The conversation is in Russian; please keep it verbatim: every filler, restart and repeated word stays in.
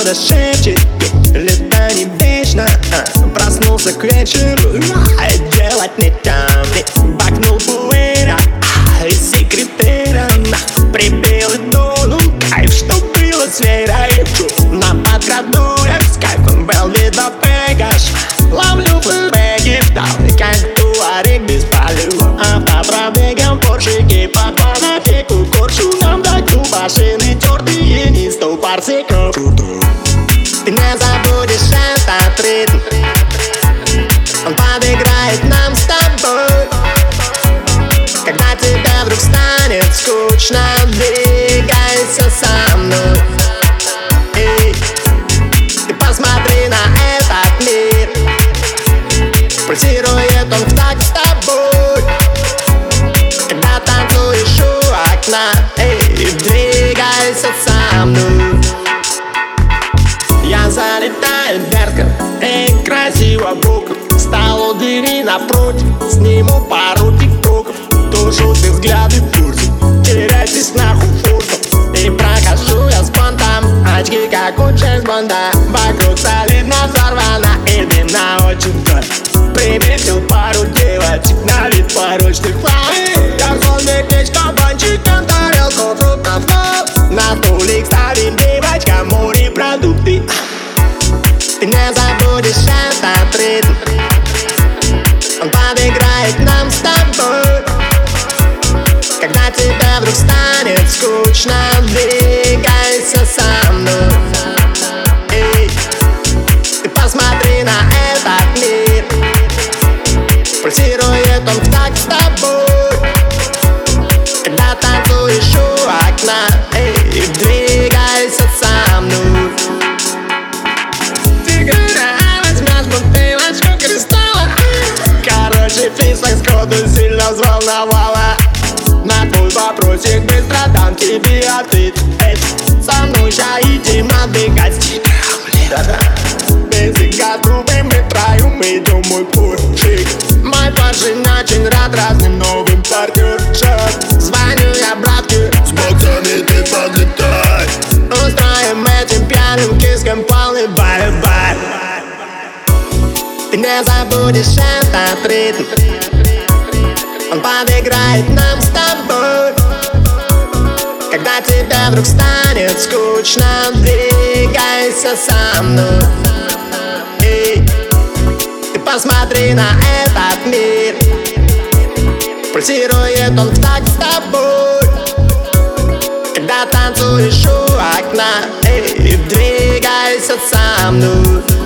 кто-то шепчет, лето не вечно. Проснулся к вечеру, делать нечем. Бакнул пуэра из секретера, припел и дунул, кайф, что было с верой. На подкрадуях с кайфом Velvet до Пегаш. Ловлю флешбеки вдали, как туарек без полю. А по пробегам поршики, по панафику корчу. Нам даю машины тертые, не сто парсиков. Ты не забудешь этот ритм, он подыграет нам с тобой. Когда тебе вдруг станет скучно, двигайся со мной. Эй, ты посмотри на этот мир, пульсирует он в такт с тобой. Когда танцуешь у окна, эй, двигайся со мной. Я залетаю дерзко и красиво боком. Стал у двери напротив, сниму пару тиктоков. Тушу ты взгляды в курсе, теряйтесь нахуй фуртом. И прохожу я с понтом, очки как у Джеймс Бонда. Вокруг солидно взорвана и длина очень вдаль. Приметил пару девочек на вид порочных флаг. Гарсон вертеть кабанчиком, тарелку фруктов. На столик ставим девочкам морепродукты. Ты не забудешь этот ритм, он подыграет нам с тобой. Когда тебе вдруг станет скучно, двигайся со мной. Эй, ты посмотри на этот мир, пульсирует он в такт с тобой. Когда танцуешь у окна, эй, двигайся со мной. Короче, физлак сходу сильно взволновала. На твой вопросик быстро дам тебе ответ. Эй, со мной ща идем отдыхать. Да-да. Бензинка трубы, мы троем идем мой поршик. Мой парень очень рад разным новым партнершам. Звоню я братке, с боксами ты подлетай. Устроим этим пьяным киском полный бай-бай. Ты не забудешь этот ритм, он подыграет нам с тобой. Когда тебе вдруг станет скучно, двигайся со мной. Эй, ты посмотри на этот мир, пульсирует он в такт с тобой. Когда танцуешь у окна, эй, двигайся со мной.